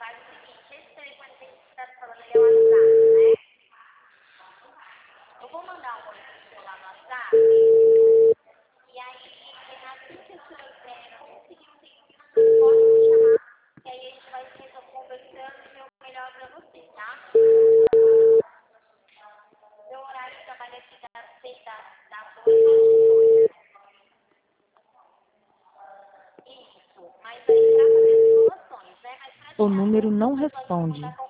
faz o seguinte, esse telefone que a gente está falando ele é o WhatsApp, né? Eu vou mandar um oi pro seu lá no WhatsApp, e aí, assim que o senhor conseguir um tempinho, pode me chamar, e aí a gente vai se conversando e ver o melhor para você, tá? Meu horário de trabalho aqui das 6 das 8 às 18. Isso, mas aí para fazer as simulações, né? Mas para O tirar número dúvidas, não você pode me responde. mandar